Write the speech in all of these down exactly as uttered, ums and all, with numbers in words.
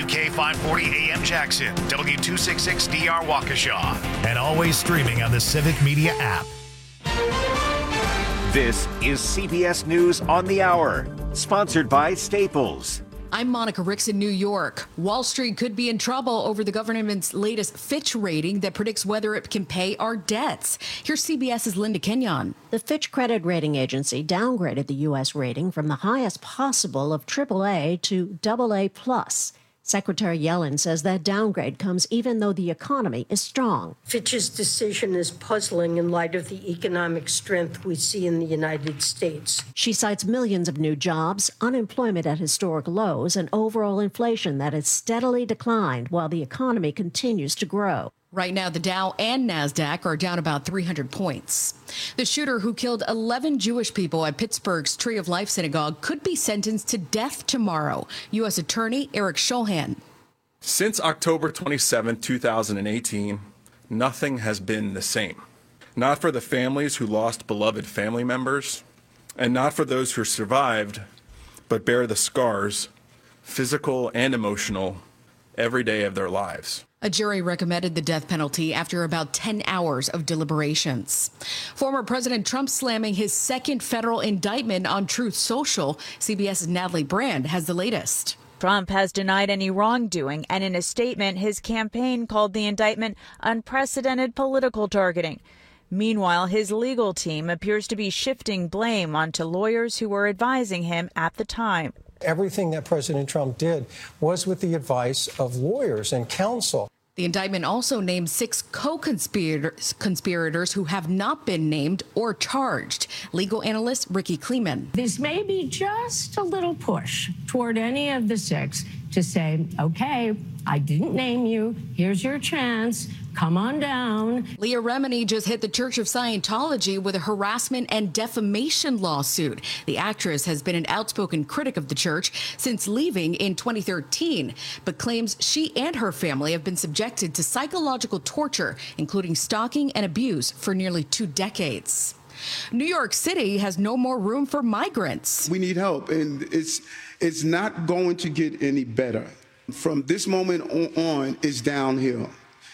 K five forty A M Jackson, W two sixty-six D R Waukesha, and always streaming on the Civic Media app. This is C B S News on the Hour, sponsored by Staples. I'm Monica Ricks in New York. Wall Street could be in trouble over the government's latest Fitch rating that predicts whether it can pay our debts. Here's CBS's Linda Kenyon. The Fitch credit rating agency downgraded the U S rating from the highest possible of triple A to double A plus. Secretary Yellen says that downgrade comes even though the economy is strong. Fitch's decision is puzzling in light of the economic strength we see in the United States. She cites millions of new jobs, unemployment at historic lows, and overall inflation that has steadily declined while the economy continues to grow. Right now, the Dow and NASDAQ are down about three hundred points. The shooter who killed eleven Jewish people at Pittsburgh's Tree of Life Synagogue could be sentenced to death tomorrow. U S Attorney Eric Scholhan. Since October twenty-seventh, two thousand eighteen, nothing has been the same. Not for the families who lost beloved family members, and not for those who survived, but bear the scars, physical and emotional, every day of their lives. A jury recommended the death penalty after about ten hours of deliberations. Former President Trump slamming his second federal indictment on Truth Social. CBS's Natalie Brand has the latest. Trump has denied any wrongdoing, and in a statement, his campaign called the indictment unprecedented political targeting. Meanwhile, his legal team appears to be shifting blame onto lawyers who were advising him at the time. Everything that President Trump did was with the advice of lawyers and counsel. The indictment also named six co-conspirators conspirators who have not been named or charged. Legal analyst Ricky Kleeman. This may be just a little push toward any of the six to say, okay, I didn't name you. Here's your chance. Come on down. Leah Remini just hit the Church of Scientology with a harassment and defamation lawsuit. The actress has been an outspoken critic of the church since leaving in twenty thirteen, but claims she and her family have been subjected to psychological torture, including stalking and abuse, for nearly two decades. New York City has no more room for migrants. We need help, and it's it's not going to get any better. From this moment on, it's downhill.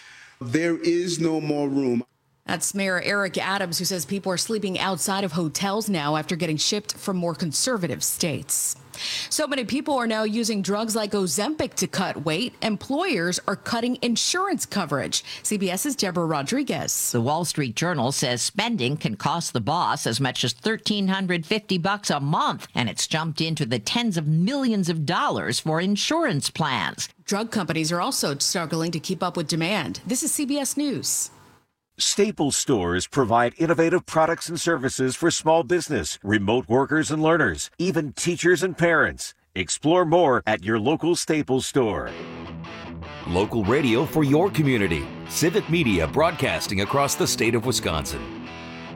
There is no more room. That's Mayor Eric Adams, who says people are sleeping outside of hotels now after getting shipped from more conservative states. So many people are now using drugs like Ozempic to cut weight. Employers are cutting insurance coverage. CBS's Deborah Rodriguez. The Wall Street Journal says spending can cost the boss as much as one thousand three hundred fifty bucks a month, and it's jumped into the tens of millions of dollars for insurance plans. Drug companies are also struggling to keep up with demand. This is C B S News. Staples stores provide innovative products and services for small business, remote workers and learners, even teachers and parents. Explore more at your local Staples store. Local radio for your community. Civic Media broadcasting across the state of Wisconsin.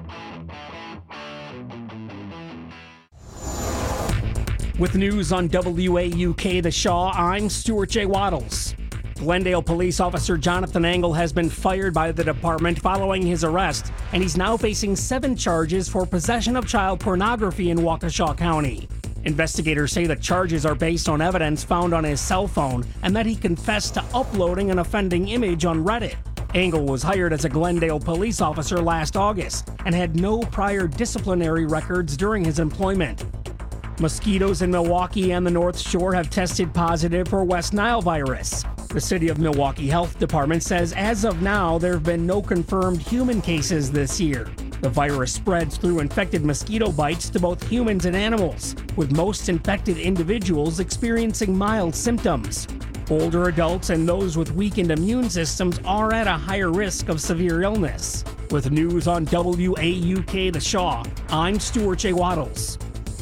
With news on W A U K The Shaw, I'm Stuart J. Waddles. Glendale police officer Jonathan Engel has been fired by the department following his arrest, and he's now facing seven charges for possession of child pornography in Waukesha County. Investigators say the charges are based on evidence found on his cell phone and that he confessed to uploading an offending image on Reddit. Engel was hired as a Glendale police officer last August and had no prior disciplinary records during his employment. Mosquitoes in Milwaukee and the North Shore have tested positive for West Nile virus. The City of Milwaukee Health Department says as of now, there have been no confirmed human cases this year. The virus spreads through infected mosquito bites to both humans and animals, with most infected individuals experiencing mild symptoms. Older adults and those with weakened immune systems are at a higher risk of severe illness. With news on W A U K The Shaw, I'm Stuart J. Waddles.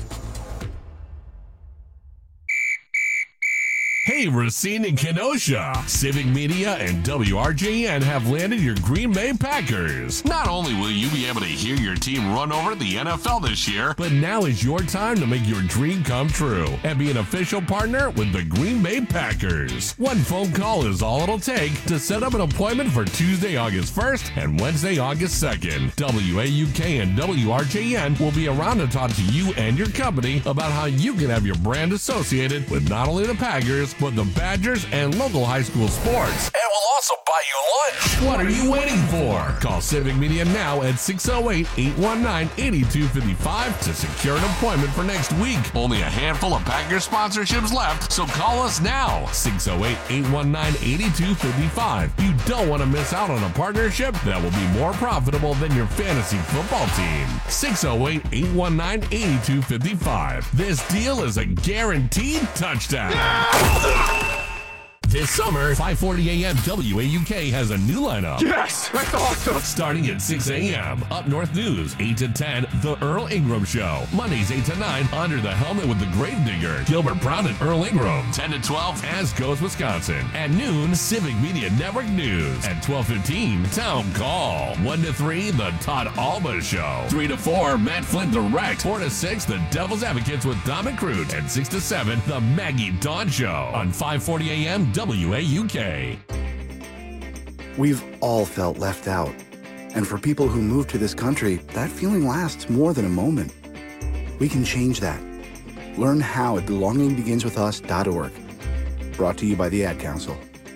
Hey, Racine and Kenosha. Civic Media and W R J N have landed your Green Bay Packers. Not only will you be able to hear your team run over the N F L this year, but now is your time to make your dream come true and be an official partner with the Green Bay Packers. One phone call is all it'll take to set up an appointment for Tuesday, August first and Wednesday, August second. W A U K and W R J N will be around to talk to you and your company about how you can have your brand associated with not only the Packers, but with the Badgers and local high school sports. And we'll also buy you lunch. What are you waiting for? Call Civic Media now at six oh eight, eight one nine, eight two five five to secure an appointment for next week. Only a handful of Packers sponsorships left, so call us now. six oh eight, eight one nine, eight two five five. You don't want to miss out on a partnership that will be more profitable than your fantasy football team. six oh eight, eight one nine, eight two five five. This deal is a guaranteed touchdown. Yeah! This summer, five forty a.m. W A U K has a new lineup. Yes, that's awesome. Starting at six a.m. Up North News, eight to ten, The Earl Ingram Show. Mondays, eight to nine, Under the Helmet with the Gravedigger, Gilbert Brown and Earl Ingram. ten to twelve, As Goes Wisconsin. At noon, Civic Media Network News. At twelve fifteen, Town Call. one to three, The Todd Alba Show. three to four, Matt Flynn Direct. four to six, The Devil's Advocates with Dom and Crute. And six to seven, The Maggie Dawn Show. On five forty a.m. W A U K. We've all felt left out. And for people who move to this country, that feeling lasts more than a moment. We can change that. Learn how at belonging begins with us dot org. Brought to you by the Ad Council.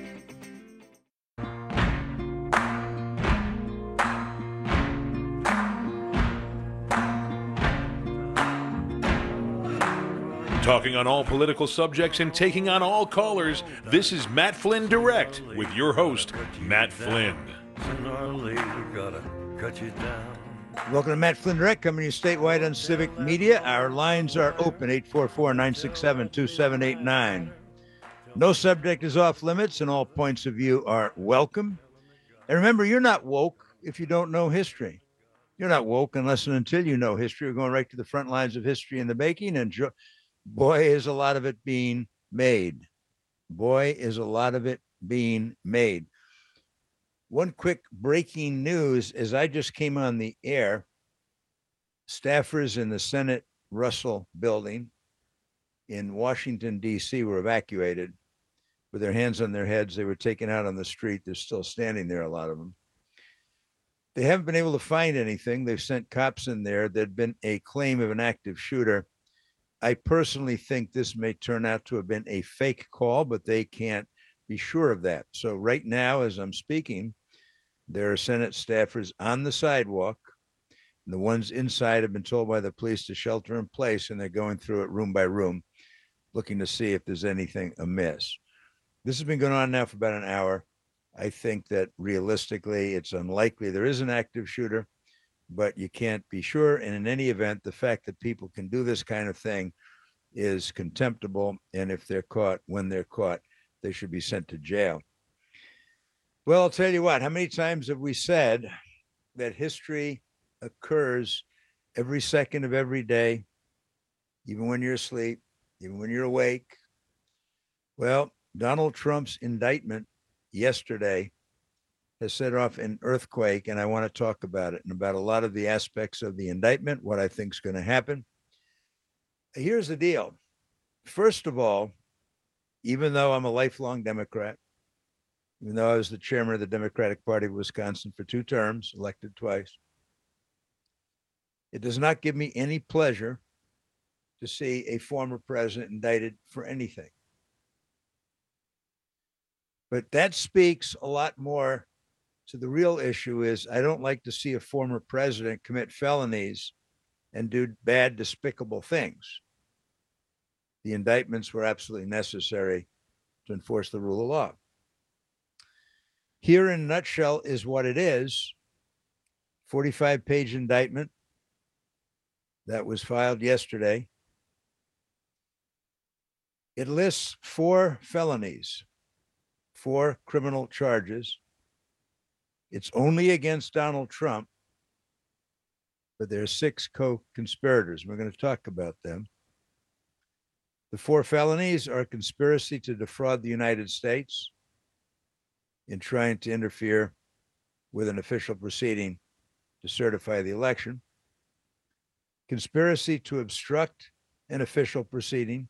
Talking on all political subjects and taking on all callers, this is Matt Flynn Direct with your host, Matt Flynn. Welcome to Matt Flynn Direct, coming to you statewide on Civic Media. Our lines are open, eight four four, nine six seven, two seven eight nine. No subject is off limits, and all points of view are welcome. And remember, you're not woke if you don't know history. You're not woke unless and until you know history. We're going right to the front lines of history in the making, and jo- boy, is a lot of it being made. Boy, is a lot of it being made. One quick breaking news, as I just came on the air, staffers in the Senate Russell building in Washington, D C were evacuated with their hands on their heads. They were taken out on the street. They're still standing there, a lot of them. They haven't been able to find anything. They've sent cops in there. There'd been a claim of an active shooter. I personally think this may turn out to have been a fake call, but they can't be sure of that. So right now, as I'm speaking, there are Senate staffers on the sidewalk. And the ones inside have been told by the police to shelter in place, and they're going through it room by room, looking to see if there's anything amiss. This has been going on now for about an hour. I think that realistically, it's unlikely there is an active shooter, but you can't be sure. And in any event, the fact that people can do this kind of thing is contemptible. And if they're caught, when they're caught, they should be sent to jail. Well, I'll tell you what, how many times have we said that history occurs every second of every day, even when you're asleep, even when you're awake? Well, Donald Trump's indictment yesterday has set off an earthquake, and I want to talk about it and about a lot of the aspects of the indictment, what I think is going to happen. Here's the deal. First of all, even though I'm a lifelong Democrat, even though I was the chairman of the Democratic Party of Wisconsin for two terms, elected twice, it does not give me any pleasure to see a former president indicted for anything. But that speaks a lot more to the real issue. Is I don't like to see a former president commit felonies and do bad, despicable things. The indictments were absolutely necessary to enforce the rule of law. Here in a nutshell is what it is. forty-five page indictment that was filed yesterday. It lists four felonies, four criminal charges. It's only against Donald Trump, but there are six co-conspirators. We're going to talk about them. The four felonies are conspiracy to defraud the United States in trying to interfere with an official proceeding to certify the election, conspiracy to obstruct an official proceeding,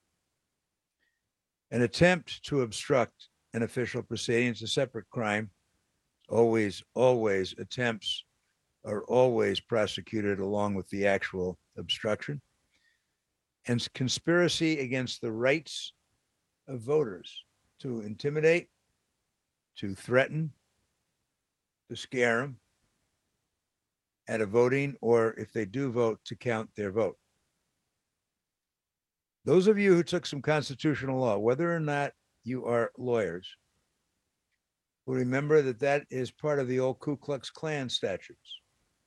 an attempt to obstruct an official proceeding is a separate crime. Always, always attempts are always prosecuted along with the actual obstruction. And conspiracy against the rights of voters to intimidate, to threaten, to scare them at a voting, or if they do vote, to count their vote. Those of you who took some constitutional law, whether or not you are lawyers, will remember that that is part of the old Ku Klux Klan statutes.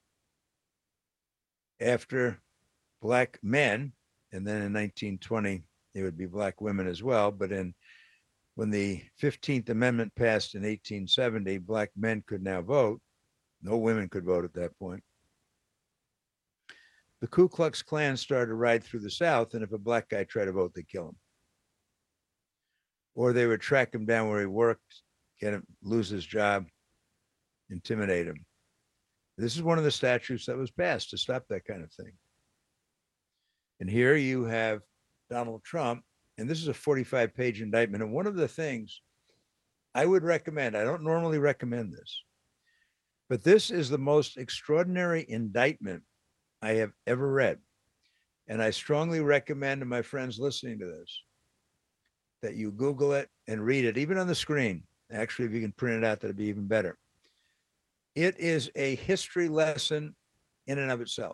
After black men, and then in nineteen twenty, it would be black women as well, but in when the fifteenth Amendment passed in eighteen seventy, black men could now vote. No women could vote at that point. The Ku Klux Klan started to ride through the South, and if a black guy tried to vote, they'd kill him. Or they would track him down where he worked, get him, lose his job, intimidate him. This is one of the statutes that was passed to stop that kind of thing. And here you have Donald Trump, and this is a forty-five page indictment. And one of the things I would recommend, I don't normally recommend this, but this is the most extraordinary indictment I have ever read. And I strongly recommend to my friends listening to this that you Google it and read it, even on the screen. Actually, if you can print it out, that'd be even better. It is a history lesson in and of itself.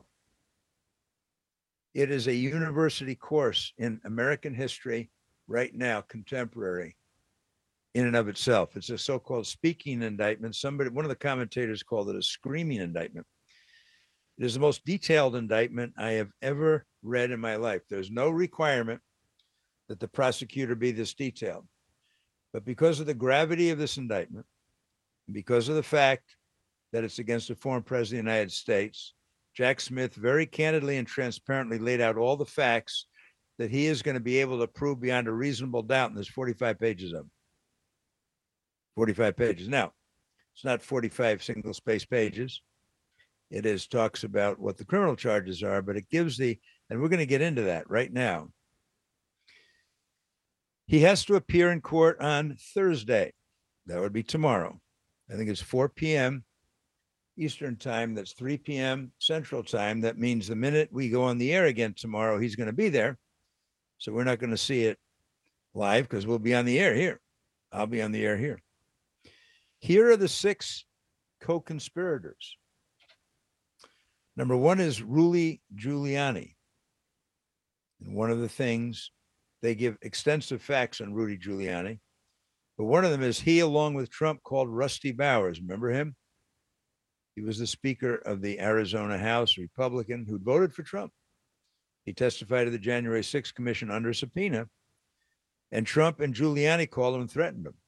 It is a university course in American history right now, contemporary, in and of itself. It's a so-called speaking indictment. Somebody, one of the commentators called it a screaming indictment. It is the most detailed indictment I have ever read in my life. There's no requirement that the prosecutor be this detailed. But because of the gravity of this indictment, because of the fact that it's against a former president of the United States, Jack Smith very candidly and transparently laid out all the facts that he is going to be able to prove beyond a reasonable doubt. And there's forty-five pages of them. forty-five pages. Now, it's not forty-five single space pages. It is talks about what the criminal charges are, but it gives the, and we're going to get into that right now. He has to appear in court on Thursday. That would be tomorrow. I think it's four p.m. Eastern time. That's three p.m. Central time. That means the minute we go on the air again tomorrow, he's going to be there. So we're not going to see it live because we'll be on the air here. I'll be on the air here. Here are the six co-conspirators. Number one is Rudy Giuliani. And one of the things, they give extensive facts on Rudy Giuliani. But one of them is he, along with Trump, called Rusty Bowers. Remember him? He was the Speaker of the Arizona House, Republican, who voted for Trump. He testified to the January sixth Commission under subpoena. And Trump and Giuliani called him and threatened him.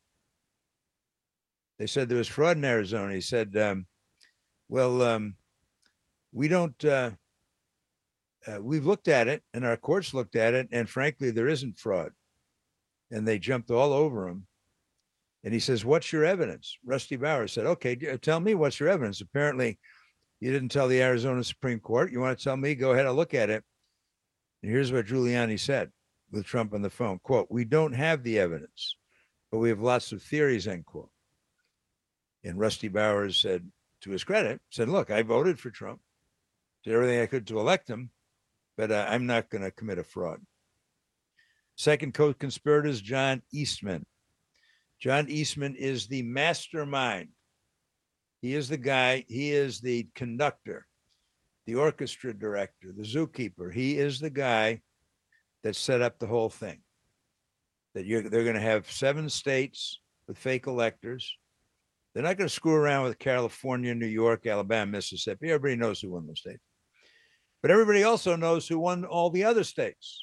They said there was fraud in Arizona. He said, um, well, um, we don't, uh, uh, we've looked at it and our courts looked at it. And frankly, there isn't fraud. And they jumped all over him. And he says, what's your evidence? Rusty Bowers said, okay, tell me what's your evidence. Apparently, you didn't tell the Arizona Supreme Court. You want to tell me? Go ahead, I'll look at it. And here's what Giuliani said with Trump on the phone, quote, we don't have the evidence, but we have lots of theories, end quote. And Rusty Bowers said, to his credit, said, look, I voted for Trump, did everything I could to elect him, but uh, I'm not going to commit a fraud. Second co-conspirator is John Eastman. John Eastman is the mastermind. He is the guy, he is the conductor, the orchestra director, the zookeeper. He is the guy that set up the whole thing. That you're, they're going to have seven states with fake electors. They're not going to screw around with California, New York, Alabama, Mississippi. Everybody knows who won those states. But everybody also knows who won all the other states.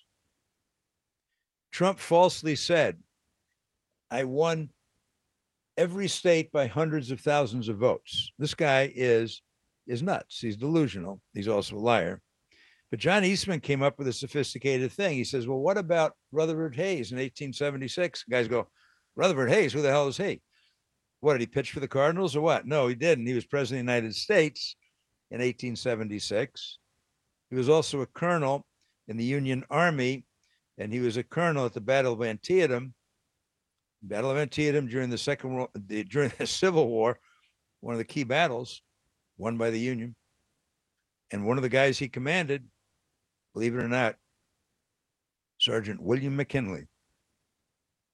Trump falsely said, I won every state by hundreds of thousands of votes. This guy is, is nuts. He's delusional. He's also a liar. But John Eastman came up with a sophisticated thing. He says, well, what about Rutherford Hayes in eighteen seventy-six? Guys go, Rutherford Hayes, who the hell is he? What, did he pitch for the Cardinals or what? No, he didn't. He was president of the United States in eighteen seventy-six. He was also a colonel in the Union Army, and he was a colonel at the Battle of Antietam. Battle of Antietam during the second World, the, during the Civil War, one of the key battles won by the Union. And one of the guys he commanded, believe it or not, Sergeant William McKinley.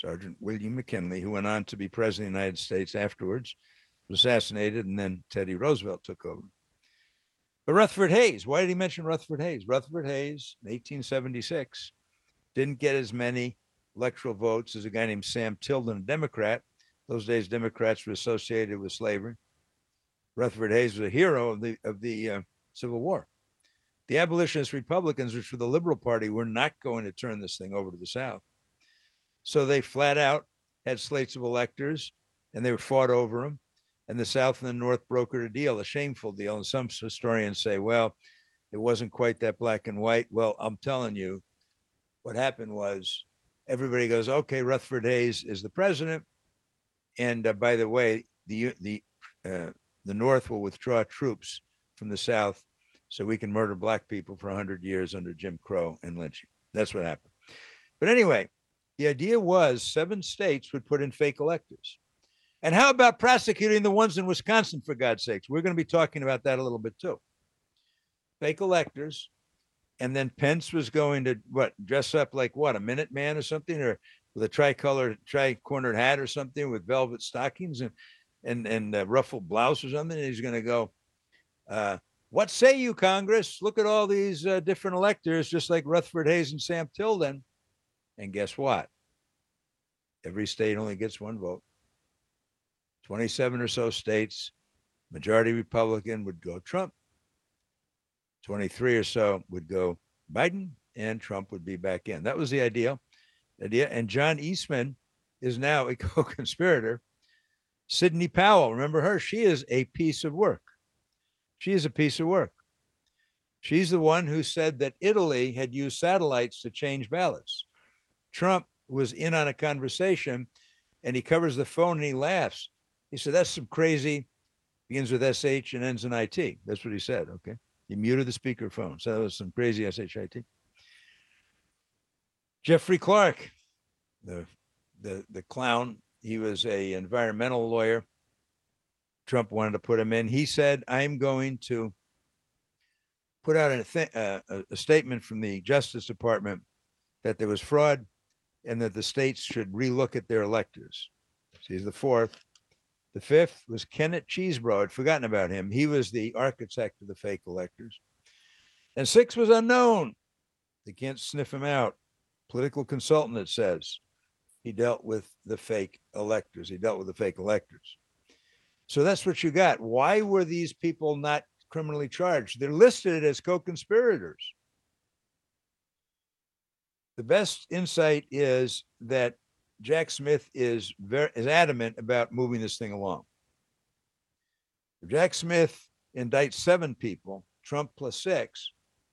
Sergeant William McKinley, who went on to be president of the United States afterwards, was assassinated, and then Teddy Roosevelt took over. But Rutherford Hayes, why did he mention Rutherford Hayes? Rutherford Hayes, in eighteen seventy-six, didn't get as many electoral votes as a guy named Sam Tilden, a Democrat. Those days, Democrats were associated with slavery. Rutherford Hayes was a hero of the of the uh, Civil War. The abolitionist Republicans, which were the Liberal Party, were not going to turn this thing over to the South. So they flat out had slates of electors, and they were fought over them. And the South and the North brokered a deal, a shameful deal. And some historians say, well, it wasn't quite that black and white. Well, I'm telling you, what happened was everybody goes, okay, Rutherford Hayes is the president. And uh, by the way, the the uh, the North will withdraw troops from the South so we can murder black people for one hundred years under Jim Crow and lynching. That's what happened. But anyway, the idea was seven states would put in fake electors. And how about prosecuting the ones in Wisconsin, for God's sakes? We're going to be talking about that a little bit too. Fake electors. And then Pence was going to, what, dress up like what, a Minuteman or something, or with a tricolor, tri-cornered hat or something with velvet stockings and and, and a ruffled blouse or something. And he's going to go, uh, what say you, Congress? Look at all these uh, different electors, just like Rutherford Hayes and Sam Tilden. And guess what? Every state only gets one vote. twenty-seven or so states, majority Republican would go Trump. twenty-three or so would go Biden, and Trump would be back in. That was the idea. idea. And John Eastman is now a co-conspirator. Sidney Powell, remember her? She is a piece of work. She is a piece of work. She's the one who said that Italy had used satellites to change ballots. Trump was in on a conversation, and he covers the phone and he laughs. He said, that's some crazy, begins with S H and ends in I T. That's what he said, okay? He muted the speakerphone. So that was some crazy S H I T. Jeffrey Clark, the, the, the clown, he was a environmental lawyer. Trump wanted to put him in. He said, I'm going to put out a, th- uh, a statement from the Justice Department that there was fraud and that the states should relook at their electors. So he's the fourth. The fifth was Kenneth Chesebro. I'd forgotten about him. He was the architect of the fake electors. And six was unknown. They can't sniff him out. Political consultant, it says. He dealt with the fake electors. He dealt with the fake electors. So that's what you got. Why were these people not criminally charged? They're listed as co-conspirators. The best insight is that Jack Smith is very is adamant about moving this thing along. If Jack Smith indicts seven people, Trump plus six,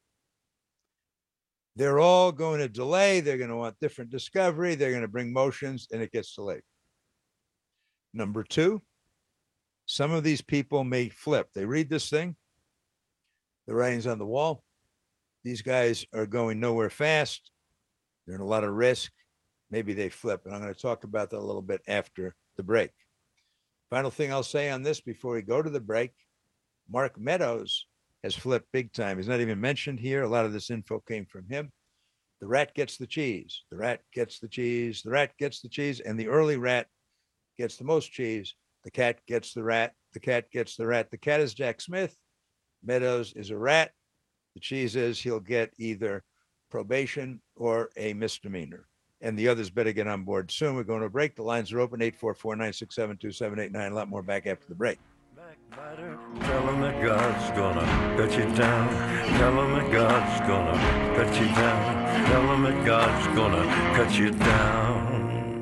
they're all going to delay. They're going to want different discovery. They're going to bring motions, and it gets delayed. Number two, some of these people may flip. They read this thing. The writing's on the wall. These guys are going nowhere fast. They're in a lot of risk. Maybe they flip. And I'm going to talk about that a little bit after the break. Final thing I'll say on this before we go to the break, Mark Meadows has flipped big time. He's not even mentioned here. A lot of this info came from him. The rat gets the cheese. The rat gets the cheese. The rat gets the cheese. And the early rat gets the most cheese. The cat gets the rat. The cat gets the rat. The cat is Jack Smith. Meadows is a rat. The cheese is he'll get either probation or a misdemeanor. And the others better get on board soon. We're going to break. The lines are open, eight four four, nine six seven, two seven eight nine. A lot more back after the break. Backbiter, tell him that God's gonna cut you down. Tell him that God's gonna cut you down. Tell him that God's gonna cut you down.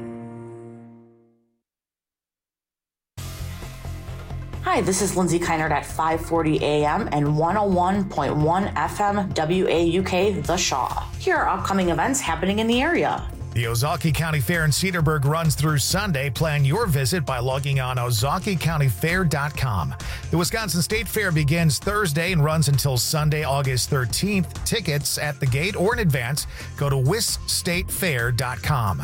Hi, this is Lindsay Keinert at five forty A M and one oh one point one F M W A U K The Shaw. Here are upcoming events happening in the area. The Ozaukee County Fair in Cedarburg runs through Sunday. Plan your visit by logging on ozaukee county fair dot com. The Wisconsin State Fair begins Thursday and runs until Sunday, August thirteenth. Tickets at the gate or in advance. Go to wis state fair dot com.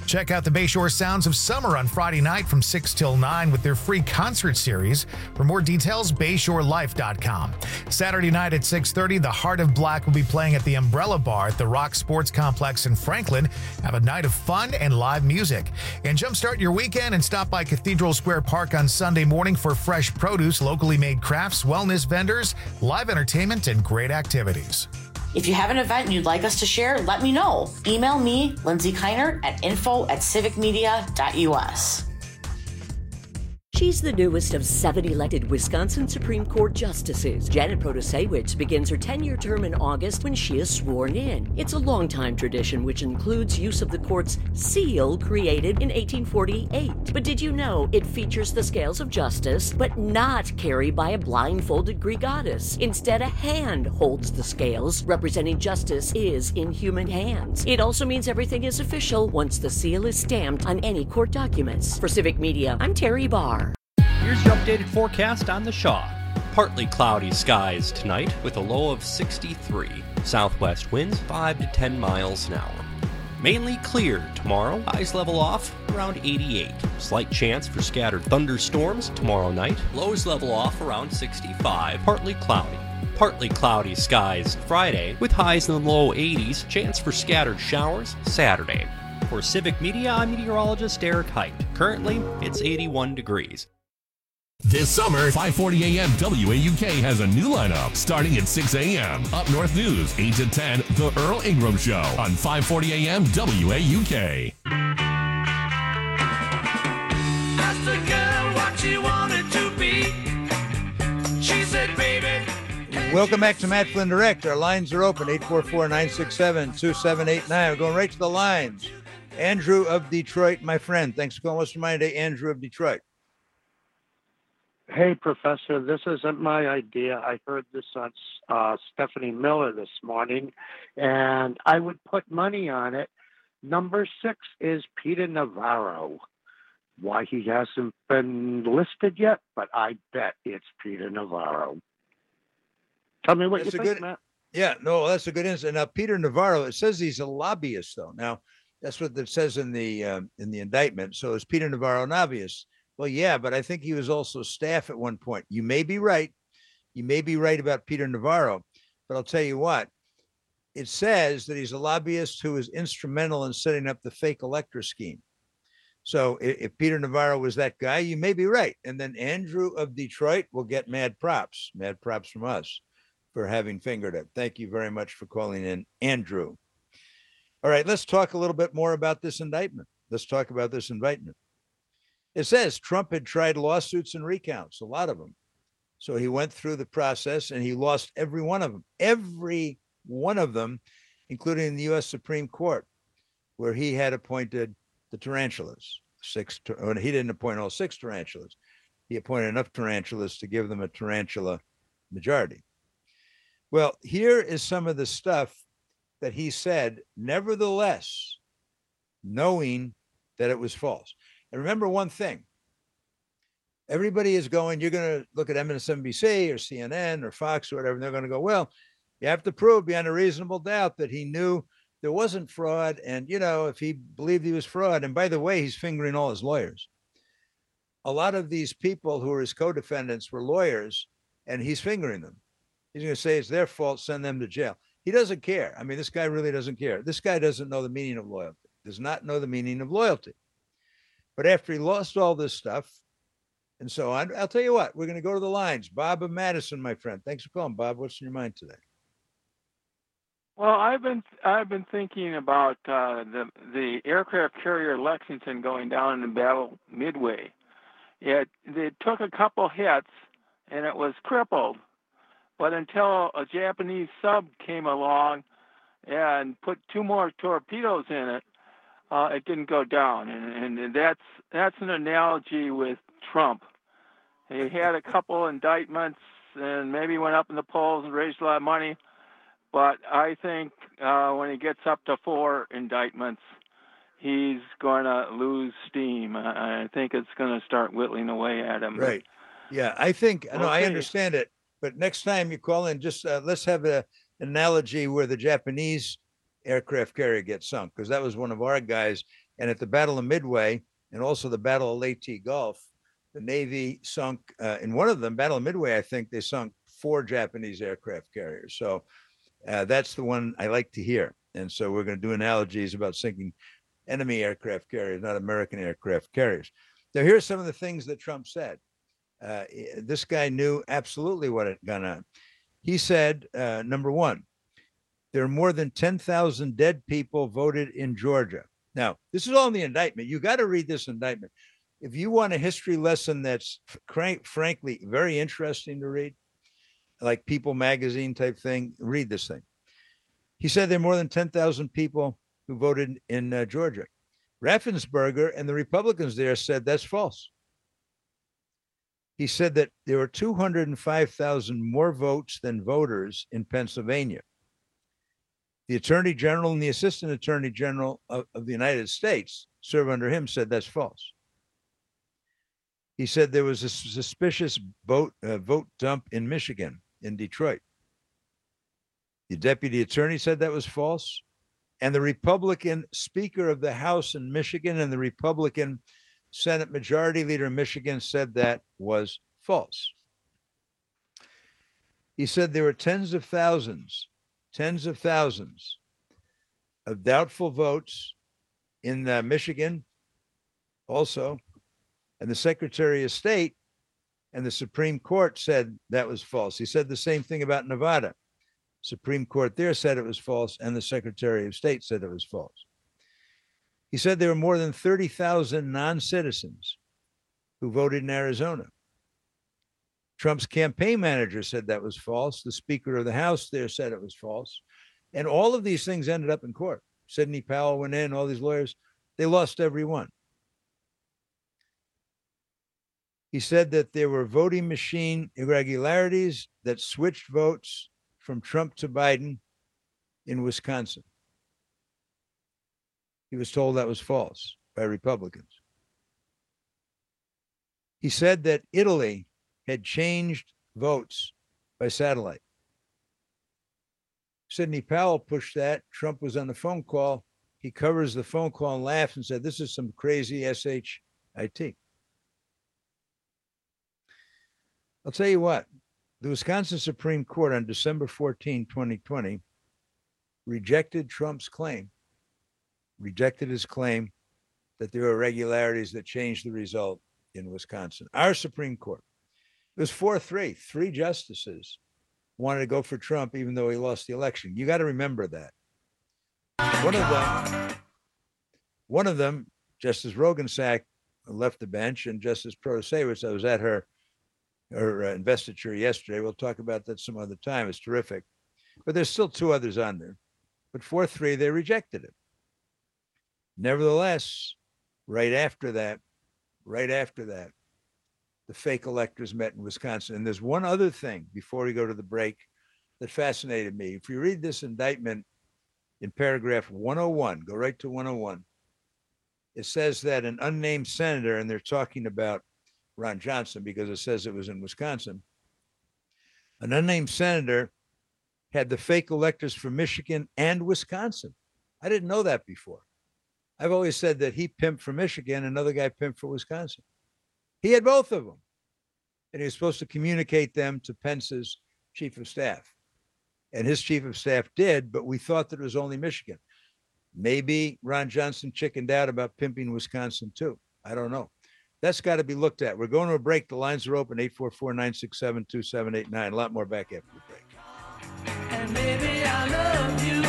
Check out the Bayshore Sounds of Summer on Friday night from six till nine with their free concert series. For more details, bayshore life dot com. Saturday night at six thirty, The Heart of Black will be playing at the Umbrella Bar at the Rock Sports Complex in Franklin. Have a night of fun and live music. And jumpstart your weekend and stop by Cathedral Square Park on Sunday morning for fresh produce, locally made crafts, wellness vendors, live entertainment, and great activities. If you have an event you'd like us to share, let me know. Email me, Lindsay Keinert, at info at civic media dot u s. She's the newest of seven elected Wisconsin Supreme Court justices. Janet Protasewicz begins her ten-year term in August when she is sworn in. It's a long-time tradition which includes use of the court's seal created in eighteen forty-eight. But did you know it features the scales of justice, but not carried by a blindfolded Greek goddess? Instead, a hand holds the scales, representing justice is in human hands. It also means everything is official once the seal is stamped on any court documents. For Civic Media, I'm Terry Barr. Here's your updated forecast on the Shaw. Partly cloudy skies tonight with a low of sixty-three. Southwest winds five to ten miles an hour. Mainly clear tomorrow. Highs level off around eighty-eight. Slight chance for scattered thunderstorms tomorrow night. Lows level off around sixty-five. Partly cloudy. Partly cloudy skies Friday with highs in the low eighties. Chance for scattered showers Saturday. For Civic Media, I'm meteorologist Eric Height. Currently, it's eighty-one degrees. This summer, five forty a.m. W A U K has a new lineup starting at six a.m. Up North News, eight to ten, The Earl Ingram Show on five forty a.m. W A U K. Asked the girl what she wanted to be. She said, baby. Welcome back to Matt Flynn Direct. Our lines are open, eight four four, nine six seven, two seven eight nine. We're going right to the lines. Andrew of Detroit, my friend. Thanks for calling. What's your mind today, Andrew of Detroit? Hey, Professor, this isn't my idea. I heard this on uh, Stephanie Miller this morning, and I would put money on it. Number six is Peter Navarro. Why he hasn't been listed yet, but I bet it's Peter Navarro. Tell me what That's you a think, good, Matt. Yeah, no, that's a good answer. Now, Peter Navarro, it says he's a lobbyist, though. Now, that's what it says in the um, in the indictment. So is Peter Navarro an lobbyist? Well, yeah, but I think he was also staff at one point. You may be right. You may be right about Peter Navarro, but I'll tell you what. It says that he's a lobbyist who was instrumental in setting up the fake elector scheme. So if, if Peter Navarro was that guy, you may be right. And then Andrew of Detroit will get mad props, mad props from us for having fingered it. Thank you very much for calling in, Andrew. All right, let's talk a little bit more about this indictment. Let's talk about this indictment. It says Trump had tried lawsuits and recounts, a lot of them. So he went through the process and he lost every one of them, every one of them, including the U S Supreme Court, where he had appointed the tarantulas. Six, or he didn't appoint all six tarantulas. He appointed enough tarantulas to give them a tarantula majority. Well, here is some of the stuff that he said, nevertheless, knowing that it was false. And remember one thing, everybody is going, you're going to look at M S N B C or C N N or Fox or whatever, and they're going to go, well, you have to prove beyond a reasonable doubt that he knew there wasn't fraud. And, you know, if he believed he was fraud, and by the way, he's fingering all his lawyers. A lot of these people who are his co-defendants were lawyers, and he's fingering them. He's going to say it's their fault, send them to jail. He doesn't care. I mean, this guy really doesn't care. This guy doesn't know the meaning of loyalty, does not know the meaning of loyalty. But after he lost all this stuff and so on, I'll tell you what, we're going to go to the lines. Bob of Madison, my friend. Thanks for calling, Bob. What's in your mind today? Well, I've been I've been thinking about uh, the the aircraft carrier Lexington going down in the Battle Midway. It it took a couple hits and it was crippled, but until a Japanese sub came along and put two more torpedoes in it, uh, it didn't go down. And, and that's that's an analogy with Trump. He had a couple indictments and maybe went up in the polls and raised a lot of money. But I think uh, when he gets up to four indictments, he's going to lose steam. I think it's going to start whittling away at him. Right. Yeah, I think, okay. no, I understand it. But next time you call in, just uh, let's have a, an analogy where the Japanese aircraft carrier gets sunk, because that was one of our guys. And at the Battle of Midway and also the Battle of Leyte Gulf, the Navy sunk, uh, in one of them, Battle of Midway, I think they sunk four Japanese aircraft carriers. So uh, that's the one I like to hear. And so we're going to do analogies about sinking enemy aircraft carriers, not American aircraft carriers. Now, here's some of the things that Trump said. Uh, this guy knew absolutely what had gone on. He said, uh, number one, there are more than ten thousand dead people voted in Georgia. Now, this is all in the indictment. You got to read this indictment. If you want a history lesson that's frank, frankly very interesting to read, like People magazine type thing, read this thing. He said there are more than ten thousand people who voted in uh, Georgia. Raffensperger and the Republicans there said that's false. He said that there were two hundred five thousand more votes than voters in Pennsylvania. The Attorney General and the Assistant Attorney General of, of the United States serve under him said that's false. He said there was a suspicious vote, uh, vote dump in Michigan, in Detroit. The deputy attorney said that was false. And the Republican Speaker of the House in Michigan and the Republican Senate Majority Leader in Michigan said that was false. He said there were tens of thousands, tens of thousands of doubtful votes in uh, Michigan also. And the Secretary of State and the Supreme Court said that was false. He said the same thing about Nevada. Supreme Court there said it was false, and the Secretary of State said it was false. He said there were more than thirty thousand non-citizens who voted in Arizona. Trump's campaign manager said that was false. The Speaker of the House there said it was false. And all of these things ended up in court. Sidney Powell went in, all these lawyers, they lost every one. He said that there were voting machine irregularities that switched votes from Trump to Biden in Wisconsin. He was told that was false by Republicans. He said that Italy had changed votes by satellite. Sidney Powell pushed that. Trump was on the phone call. He covers the phone call and laughs and said, this is some crazy S H I T. I'll tell you what, the Wisconsin Supreme Court on December fourteenth, twenty twenty, rejected Trump's claim, rejected his claim that there were irregularities that changed the result in Wisconsin. Our Supreme Court, it was four three, three justices wanted to go for Trump even though he lost the election. You got to remember that. One of them, one of them, Justice Rogensack, left the bench, and Justice Protasiewicz, I was at her or uh, investiture yesterday. We'll talk about that some other time. It's terrific. But there's still two others on there. But four three, they rejected it. Nevertheless, right after that, right after that, the fake electors met in Wisconsin. And there's one other thing before we go to the break that fascinated me. If you read this indictment in paragraph one oh one, go right to one oh one, it says that an unnamed senator, and they're talking about Ron Johnson because it says it was in Wisconsin. An unnamed senator had the fake electors for Michigan and Wisconsin. I didn't know that before. I've always said that he pimped for Michigan, another guy pimped for Wisconsin. He had both of them. And he was supposed to communicate them to Pence's chief of staff. And his chief of staff did, but we thought that it was only Michigan. Maybe Ron Johnson chickened out about pimping Wisconsin too. I don't know. That's got to be looked at. We're going to a break. The lines are open, eight four four, nine six seven, two seven eight nine. A lot more back after the break. And maybe I love you.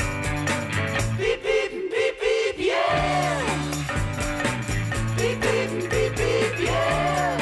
Beep, beep, beep, beep, yeah. Beep, beep, beep, beep, yeah.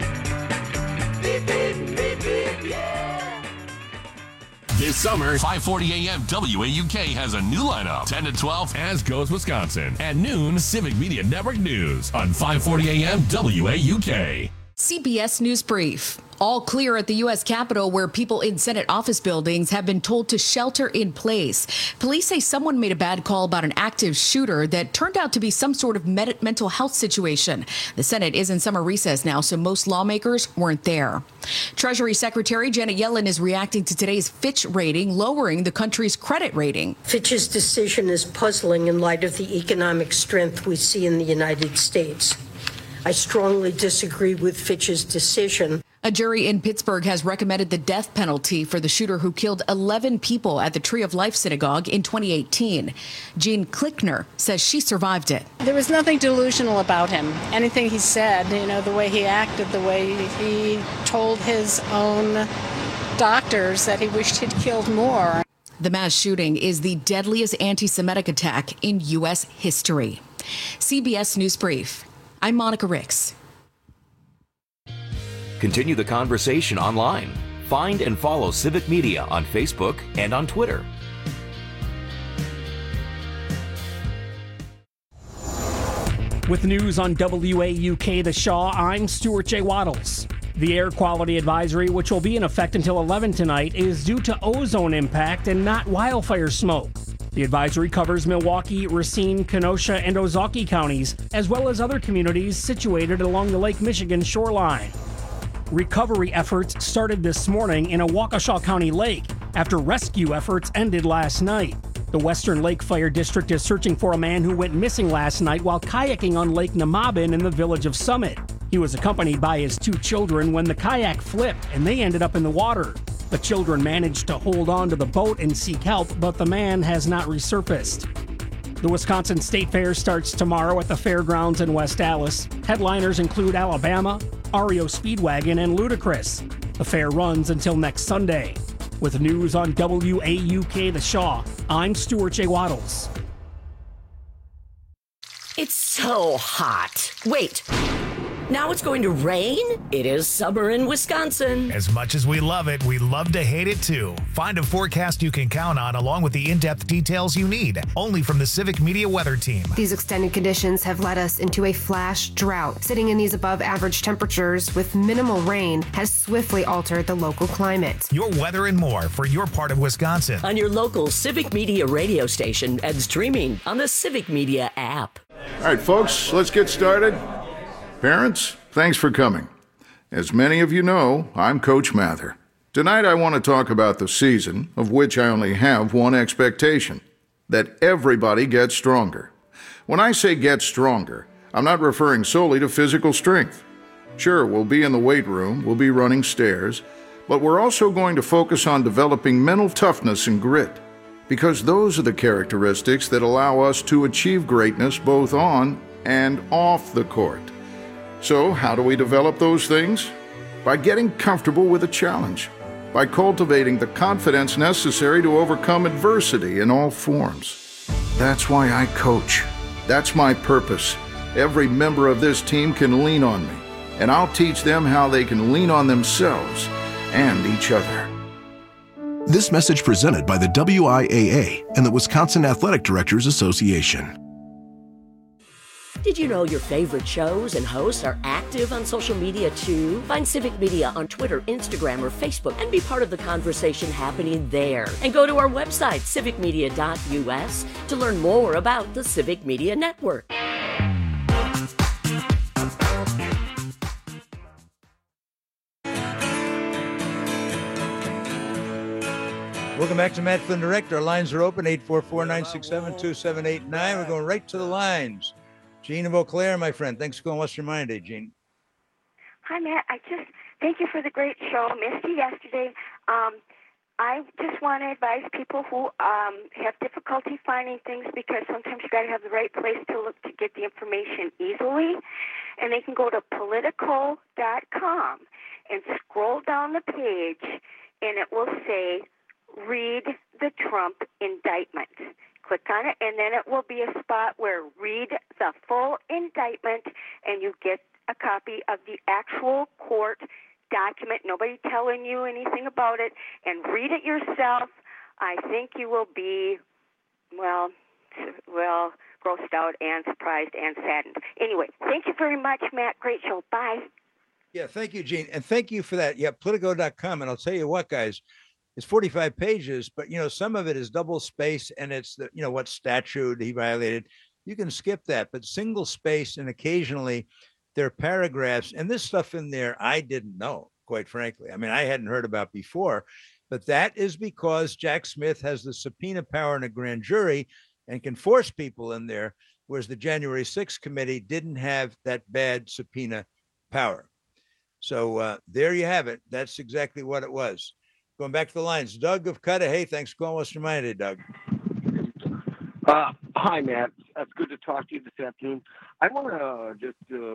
Beep, beep, beep, beep, yeah. This summer, five forty a.m. W A U K has a new lineup. ten to twelve, As Goes Wisconsin. At noon, Civic Media Network News on five forty a.m. W A U K. C B S News Brief. All clear at the U S Capitol, where people in Senate office buildings have been told to shelter in place. Police say someone made a bad call about an active shooter that turned out to be some sort of med- mental health situation. The Senate is in summer recess now, so most lawmakers weren't there. Treasury Secretary Janet Yellen is reacting to today's Fitch rating, lowering the country's credit rating. Fitch's decision is puzzling in light of the economic strength we see in the United States. I strongly disagree with Fitch's decision. A jury in Pittsburgh has recommended the death penalty for the shooter who killed eleven people at the Tree of Life Synagogue in twenty eighteen. Jean Klickner says she survived it. There was nothing delusional about him. Anything he said, you know, the way he acted, the way he told his own doctors that he wished he'd killed more. The mass shooting is the deadliest anti-Semitic attack in U S history. C B S News Brief. I'm Monica Ricks. Continue the conversation online. Find and follow Civic Media on Facebook and on Twitter. With news on W A U K The Shaw, I'm Stuart J. Waddles. The air quality advisory, which will be in effect until eleven tonight, is due to ozone impact and not wildfire smoke. The advisory covers Milwaukee, Racine, Kenosha, and Ozaukee counties, as well as other communities situated along the Lake Michigan shoreline. Recovery efforts started this morning in a Waukesha County lake after rescue efforts ended last night. The Western Lake Fire District is searching for a man who went missing last night while kayaking on Lake Namabin in the village of Summit. He was accompanied by his two children when the kayak flipped and they ended up in the water. The children managed to hold on to the boat and seek help, but the man has not resurfaced. The Wisconsin State Fair starts tomorrow at the fairgrounds in West Allis. Headliners include Alabama, R E O Speedwagon, and Ludacris. The fair runs until next Sunday. With news on W A U K The Shaw, I'm Stuart J. Waddles. It's so hot. Wait. Now it's going to rain? It is summer in Wisconsin. As much as we love it, we love to hate it too. Find a forecast you can count on along with the in-depth details you need. Only from the Civic Media Weather Team. These extended conditions have led us into a flash drought. Sitting in these above average temperatures with minimal rain has swiftly altered the local climate. Your weather and more for your part of Wisconsin. On your local Civic Media radio station and streaming on the Civic Media app. All right, folks, let's get started. Parents, thanks for coming. As many of you know, I'm Coach Mather. Tonight I want to talk about the season, of which I only have one expectation, that everybody gets stronger. When I say get stronger, I'm not referring solely to physical strength. Sure, we'll be in the weight room, we'll be running stairs, but we're also going to focus on developing mental toughness and grit, because those are the characteristics that allow us to achieve greatness both on and off the court. So, how do we develop those things? By getting comfortable with a challenge, by cultivating the confidence necessary to overcome adversity in all forms. That's why I coach. That's my purpose. Every member of this team can lean on me, and I'll teach them how they can lean on themselves and each other. This message presented by the W I A A and the Wisconsin Athletic Directors Association. Did you know your favorite shows and hosts are active on social media too? Find Civic Media on Twitter, Instagram, or Facebook and be part of the conversation happening there. And go to our website, civic media dot U S, to learn more about the Civic Media Network. Welcome back to Matt Flynn Direct. Our lines are open, eight four four, nine six seven, two seven eight nine. We're going right to the lines. Jean of Eau Claire, my friend. Thanks for going. What's your mind today, Jean? Hi, Matt. I just thank you for the great show. Missed you yesterday. Um, I just want to advise people who um, have difficulty finding things, because sometimes you got to have the right place to look to get the information easily. And they can go to politico dot com and scroll down the page, and it will say, read the Trump indictment. Click on it, and then it will be a spot where read the full indictment, and you get a copy of the actual court document, nobody telling you anything about it, and read it yourself. I think you will be, well, well, grossed out and surprised and saddened. Anyway, thank you very much, Matt. Great show. Bye. Yeah, thank you, Gene. And thank you for that. Yeah, Politico dot com. And I'll tell you what, guys, it's forty-five pages, but you know, some of it is double space and it's the, you know, what statute he violated. You can skip that, but single space and occasionally there are paragraphs and this stuff in there I didn't know, quite frankly. I mean, I hadn't heard about before, but that is because Jack Smith has the subpoena power in a grand jury and can force people in there, whereas the January sixth committee didn't have that bad subpoena power. So uh, there you have it. That's exactly what it was. Going back to the lines, Doug of Cudahy. Thanks for calling Western Minded, Doug. Uh, hi, Matt. It's good to talk to you this afternoon. I want to uh, just uh,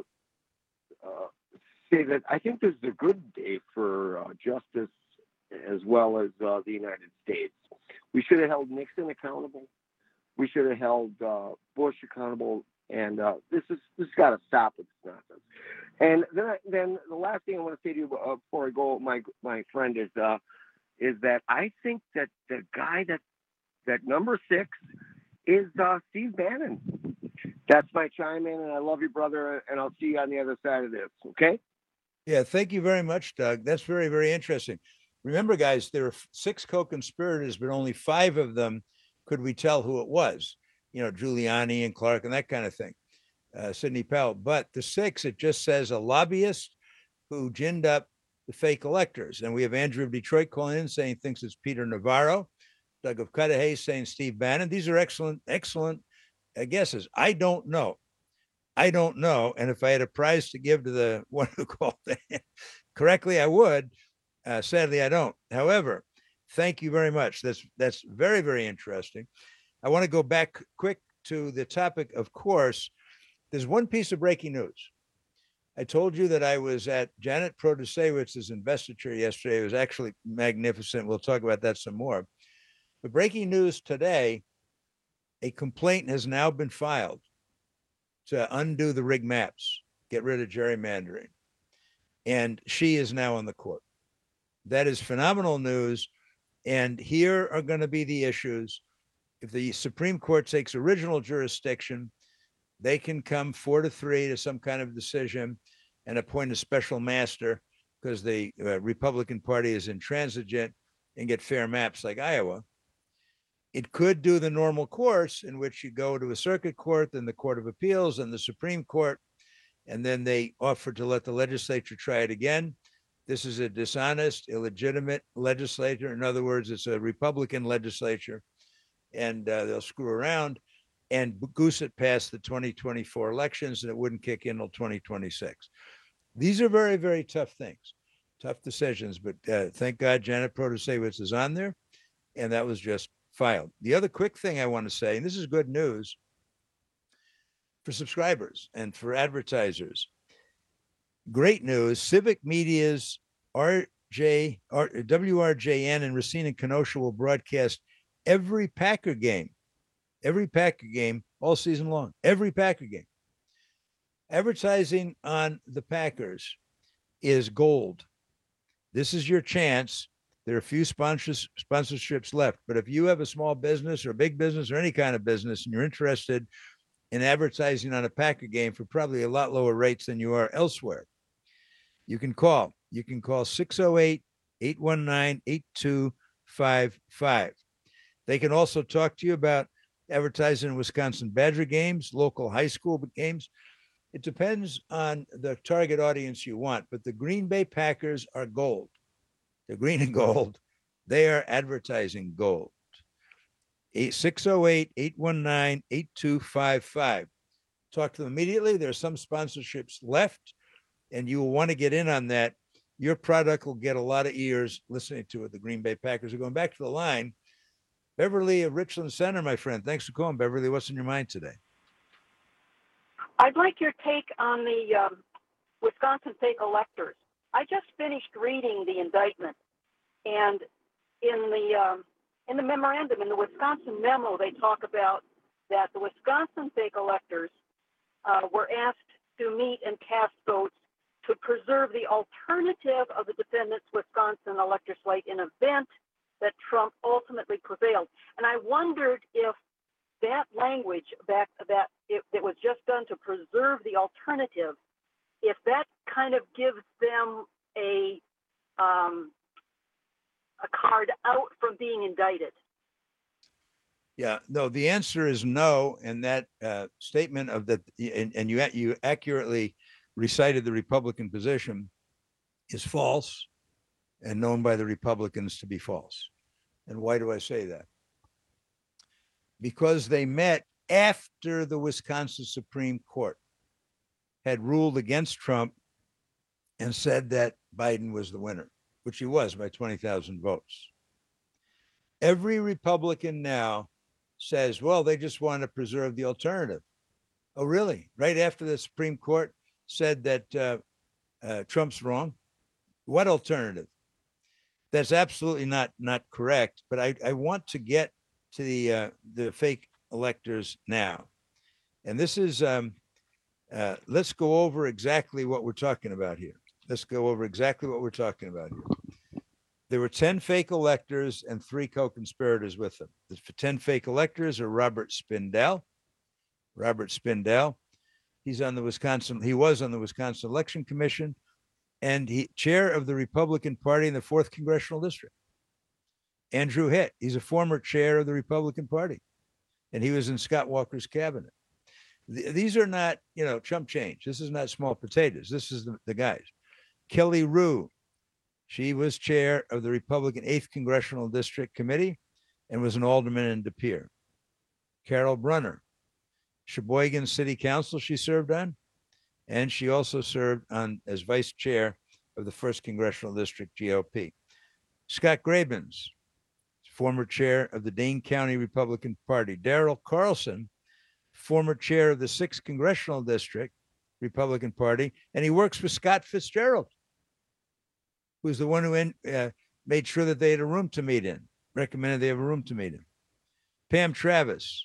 uh, say that I think this is a good day for uh, justice as well as uh, the United States. We should have held Nixon accountable. We should have held uh, Bush accountable. And uh, this is this got to stop with this nonsense. And then, I, then the last thing I want to say to you uh, before I go, my my friend, is uh, is that I think that the guy that that number six is uh, Steve Bannon. That's my chime in, and I love you, brother. And I'll see you on the other side of this. Okay? Yeah, thank you very much, Doug. That's very very interesting. Remember, guys, there are six co-conspirators, but only five of them could we tell who it was. You know, Giuliani and Clark and that kind of thing, uh, Sidney Powell. But the six, it just says a lobbyist who ginned up the fake electors. And we have Andrew of Detroit calling in saying thinks it's Peter Navarro, Doug of Cudahy saying Steve Bannon. These are excellent, excellent uh, guesses. I don't know. I don't know. And if I had a prize to give to the one who called in correctly, I would. Uh, sadly, I don't. However, thank you very much. That's that's very, very interesting. I want to go back quick to the topic, of course. There's one piece of breaking news. I told you that I was at Janet Protasewicz's investiture yesterday. It was actually magnificent. We'll talk about that some more. But breaking news today, a complaint has now been filed to undo the rig maps, get rid of gerrymandering. And she is now on the court. That is phenomenal news. And here are going to be the issues. If the Supreme Court takes original jurisdiction, they can come four to three to some kind of decision and appoint a special master because the uh, Republican Party is intransigent and get fair maps like Iowa. It could do the normal course in which you go to a circuit court, then the Court of Appeals and the Supreme Court, and then they offer to let the legislature try it again. This is a dishonest, illegitimate legislature. In other words, it's a Republican legislature. And uh, they'll screw around and goose it past the twenty twenty-four elections, and it wouldn't kick in until twenty twenty-six. These are very, very tough things, tough decisions. But uh, thank God Janet Protasewicz is on there, and that was just filed. The other quick thing I want to say, and this is good news for subscribers and for advertisers. Great news. Civic Media's R J, R, W R J N and Racine and Kenosha will broadcast every Packer game, every Packer game all season long, every Packer game. Advertising on the Packers is gold. This is your chance. There are a few sponsors, sponsorships left, but if you have a small business or a big business or any kind of business and you're interested in advertising on a Packer game for probably a lot lower rates than you are elsewhere, you can call. You can call six oh eight, eight one nine, eight two five five. They can also talk to you about advertising in Wisconsin Badger games, local high school games. It depends on the target audience you want, but the Green Bay Packers are gold. They're green and gold. They are advertising gold. six oh eight, eight one nine, eight two five five. Talk to them immediately. There's some sponsorships left, and you will want to get in on that. Your product will get a lot of ears listening to it. The Green Bay Packers are going back to the line. Beverly of Richland Center, my friend. Thanks for calling, Beverly. What's in your mind today? I'd like your take on the um, Wisconsin fake electors. I just finished reading the indictment, and in the um, in the memorandum, in the Wisconsin memo, they talk about that the Wisconsin fake electors uh, were asked to meet and cast votes to preserve the alternative of the defendant's Wisconsin elector slate in event that Trump ultimately prevailed. And I wondered if that language back that it, it was just done to preserve the alternative if that kind of gives them a um, a card out from being indicted. Yeah, no, the answer is no. And that uh, statement of that, and, and you you accurately recited the Republican position, is false and known by the Republicans to be false. And why do I say that? Because they met after the Wisconsin Supreme Court had ruled against Trump and said that Biden was the winner, which he was by twenty thousand votes. Every Republican now says, well, they just want to preserve the alternative. Oh, really? Right after the Supreme Court said that uh, uh, Trump's wrong? What alternative? That's absolutely not not correct. But I, I want to get to the uh, the fake electors now. And this is, um, uh, let's go over exactly what we're talking about here. Let's go over exactly what we're talking about here. There were ten fake electors and three co-conspirators with them. The ten fake electors are Robert Spindell. Robert Spindell. He's on the Wisconsin, he was on the Wisconsin Election Commission, and he chair of the Republican Party in the fourth Congressional District. Andrew Hitt, he's a former chair of the Republican Party, and he was in Scott Walker's cabinet. Th- these are not, you know, chump change. This is not small potatoes. This is the, the guys. Kelly Rue, she was chair of the Republican eighth Congressional District Committee and was an alderman in De Pere. Carol Brunner, Sheboygan City Council she served on, and she also served on as vice chair of the first Congressional District G O P. Scott Grabens, former chair of the Dane County Republican Party. Darrell Carlson, former chair of the sixth Congressional District Republican Party, and he works for Scott Fitzgerald, who's the one who in, uh, made sure that they had a room to meet in, recommended they have a room to meet in. Pam Travis,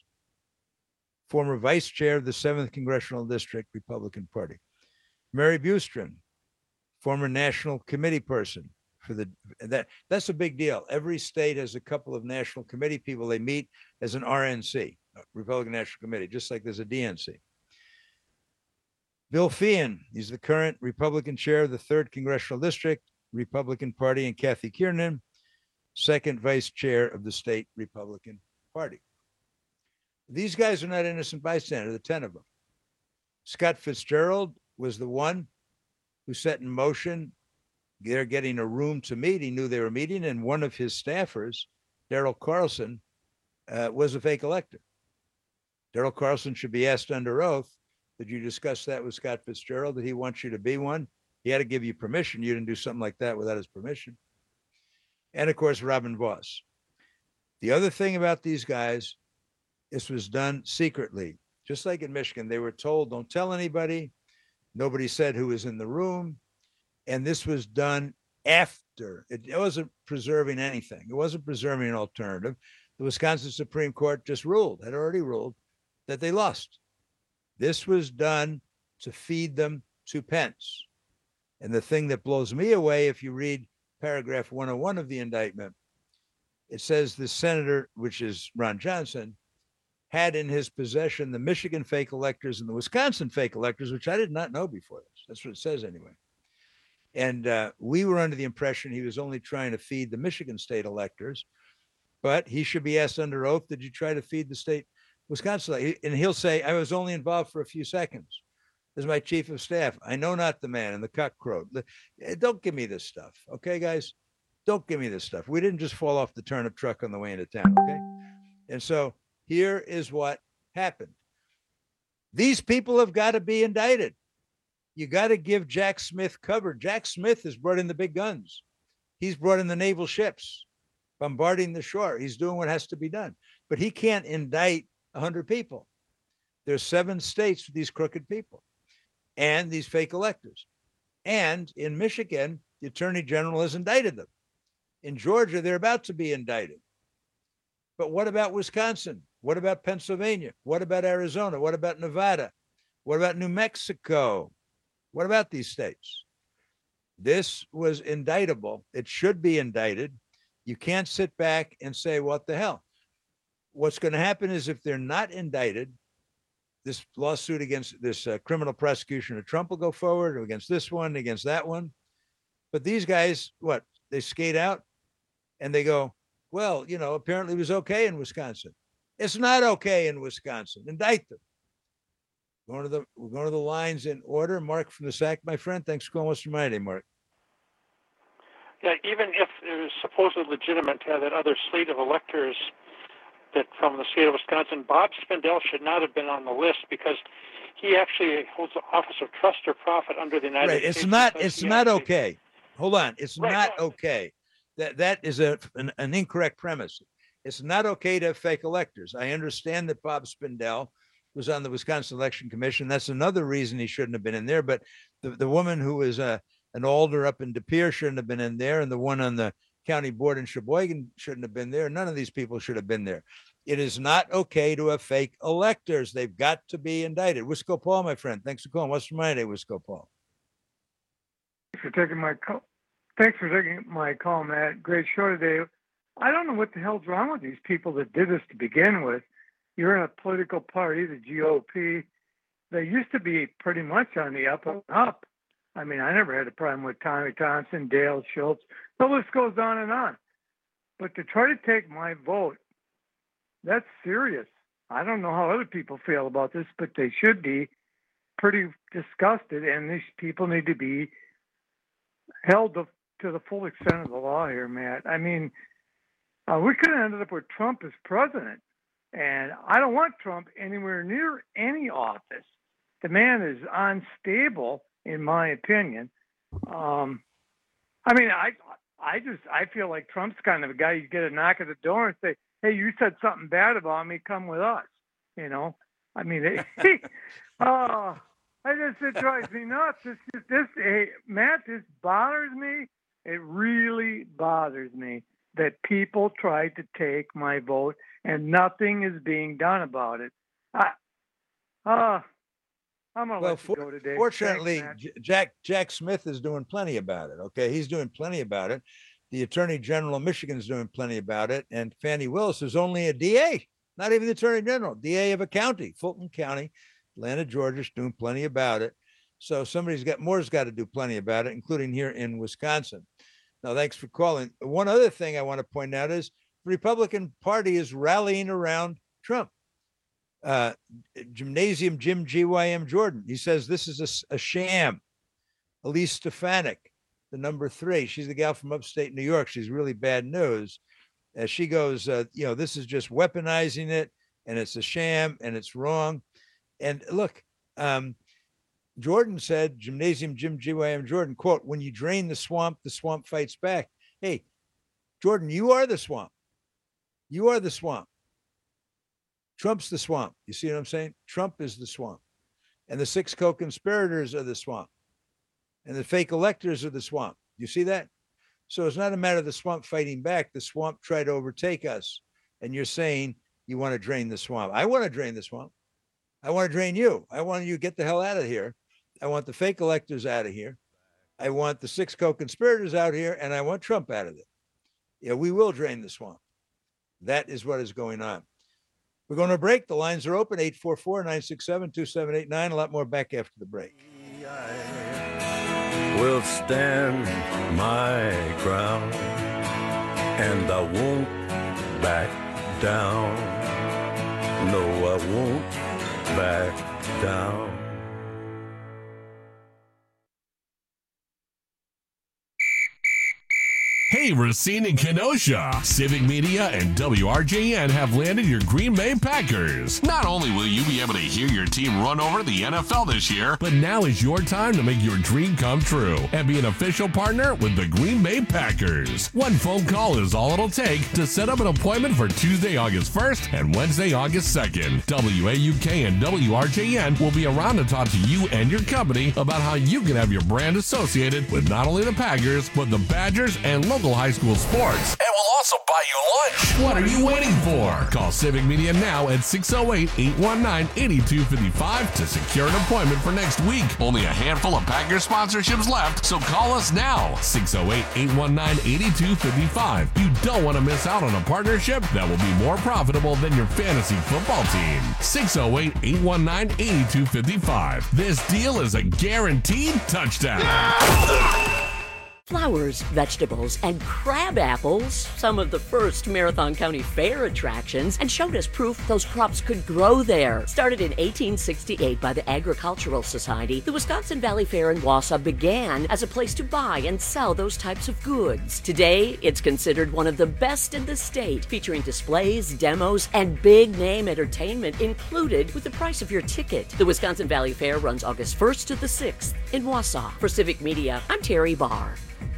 former vice chair of the seventh Congressional District Republican Party. Mary Bustrin, former national committee person for the, that that's a big deal. Every state has a couple of national committee people. They meet as an R N C, Republican National Committee, just like there's a D N C. Bill Feehan, he's the current Republican chair of the third Congressional District Republican Party, and Kathy Kiernan, second vice chair of the state Republican Party. These guys are not innocent bystanders, the ten of them. Scott Fitzgerald was the one who set in motion, they're getting a room to meet. He knew they were meeting, and one of his staffers, Darrell Carlson, uh, was a fake elector. Darrell Carlson should be asked under oath, did you discuss that with Scott Fitzgerald, that he wants you to be one? He had to give you permission. You didn't do something like that without his permission. And of course, Robin Voss. The other thing about these guys, this was done secretly. Just like in Michigan, they were told, don't tell anybody. Nobody said who was in the room. And this was done after. It, it wasn't preserving anything. It wasn't preserving an alternative. The Wisconsin Supreme Court just ruled, had already ruled, that they lost. This was done to feed them to Pence. And the thing that blows me away, if you read paragraph one oh one of the indictment, it says the senator, which is Ron Johnson, had in his possession the Michigan fake electors and the Wisconsin fake electors, which I did not know before this. That's what it says anyway. And uh, we were under the impression he was only trying to feed the Michigan state electors, but he should be asked under oath, did you try to feed the state Wisconsin? And he'll say, I was only involved for a few seconds. As my chief of staff, I know not the man, and the cock crowed. Don't give me this stuff, okay, guys? Don't give me this stuff. We didn't just fall off the turnip truck on the way into town, okay? And so here is what happened. These people have got to be indicted. You got to give Jack Smith cover. Jack Smith has brought in the big guns. He's brought in the naval ships, bombarding the shore. He's doing what has to be done. But he can't indict one hundred people. There's seven states with these crooked people and these fake electors. And in Michigan, the attorney general has indicted them. In Georgia, they're about to be indicted. But what about Wisconsin? What about Pennsylvania? What about Arizona? What about Nevada? What about New Mexico? What about these states? This was indictable. It should be indicted. You can't sit back and say, what the hell? What's going to happen is if they're not indicted, this lawsuit against this uh, criminal prosecution of Trump will go forward, or against this one, against that one. But these guys, what, they skate out and they go, well, you know, apparently it was okay in Wisconsin. It's not okay in Wisconsin. Indict them. Going to the, we're going to the lines in order. Mark from the S A C, my friend. Thanks for calling. What's your mind, Mark? Yeah, even if it was supposedly legitimate to have that other slate of electors that from the state of Wisconsin, Bob Spindell should not have been on the list because he actually holds the office of trust or profit under the United right. States. It's not. It's not actually, okay. Hold on. It's right, not no. okay. That that is a an, an incorrect premise. It's not okay to have fake electors. I understand that Bob Spindell was on the Wisconsin Election Commission. That's another reason he shouldn't have been in there. But the, the woman who was a, an alder up in De Pere shouldn't have been in there. And the one on the county board in Sheboygan shouldn't have been there. None of these people should have been there. It is not okay to have fake electors. They've got to be indicted. Wisco Paul, my friend. Thanks for calling. What's your mind today, Wisco Paul? Thanks for taking my call. Thanks for taking my call, Matt. Great show today. I don't know what the hell's wrong with these people that did this to begin with. You're in a political party, the G O P. They used to be pretty much on the up and up. I mean, I never had a problem with Tommy Thompson, Dale Schultz. The list goes on and on. But to try to take my vote, that's serious. I don't know how other people feel about this, but they should be pretty disgusted, and these people need to be held to, to the full extent of the law here, Matt. I mean, uh, we could have ended up with Trump as president. And I don't want Trump anywhere near any office. The man is unstable, in my opinion. Um, I mean, I I just I feel like Trump's kind of a guy you get a knock at the door and say, "Hey, you said something bad about me. Come with us." You know. I mean, they, oh, I just it drives me nuts. This this, this hey, Matt, this bothers me. It really bothers me that people tried to take my vote. And nothing is being done about it. I, uh, I'm going to well, let you for, go today. Fortunately, Thanks, J- Jack Jack Smith is doing plenty about it. Okay, he's doing plenty about it. The Attorney General of Michigan is doing plenty about it. And Fannie Willis is only a D A, not even the Attorney General, D A of a county, Fulton County, Atlanta, Georgia, is doing plenty about it. So somebody's got more's got to do plenty about it, including here in Wisconsin. Now, thanks for calling. One other thing I want to point out is the Republican Party is rallying around Trump. Uh, Gymnasium Jim G Y M Jordan, he says this is a, a sham. Elise Stefanik, the number three, she's the gal from upstate New York. She's really bad news. As she goes, uh, you know, this is just weaponizing it, and it's a sham, and it's wrong. And look, um, Jordan said, Gymnasium Jim G Y M Jordan, quote, "When you drain the swamp, the swamp fights back." Hey, Jordan, you are the swamp. You are the swamp. Trump's the swamp. You see what I'm saying? Trump is the swamp. And the six co-conspirators are the swamp. And the fake electors are the swamp. You see that? So it's not a matter of the swamp fighting back. The swamp tried to overtake us. And you're saying you want to drain the swamp. I want to drain the swamp. I want to drain you. I want you to get the hell out of here. I want the fake electors out of here. I want the six co-conspirators out here, and I want Trump out of it. Yeah, we will drain the swamp. That is what is going on. We're going to break. The lines are open, eight four four, nine six seven, two seven eight nine. A lot more back after the break. Will stand my ground, and I won't back down. No, I won't back down. Hey, Racine and Kenosha. Civic Media and W R J N have landed your Green Bay Packers. Not only will you be able to hear your team run over the N F L this year, but now is your time to make your dream come true and be an official partner with the Green Bay Packers. One phone call is all it'll take to set up an appointment for Tuesday, August first and Wednesday, August second. W A U K and W R J N will be around to talk to you and your company about how you can have your brand associated with not only the Packers, but the Badgers and local local high school sports. And we'll also buy you lunch. What are you waiting for? Call Civic Media now at six oh eight, eight one nine, eight two five five to secure an appointment for next week. Only a handful of Packer sponsorships left, so call us now. six oh eight, eight one nine, eight two five five. You don't want to miss out on a partnership that will be more profitable than your fantasy football team. six oh eight, eight one nine, eight two five five. This deal is a guaranteed touchdown. Flowers, vegetables, and crab apples, some of the first Marathon County Fair attractions, and showed us proof those crops could grow there. Started in eighteen sixty-eight by the Agricultural Society, the Wisconsin Valley Fair in Wausau began as a place to buy and sell those types of goods. Today, it's considered one of the best in the state, featuring displays, demos, and big-name entertainment included with the price of your ticket. The Wisconsin Valley Fair runs August first to the sixth in Wausau. For Civic Media, I'm Terry Barr.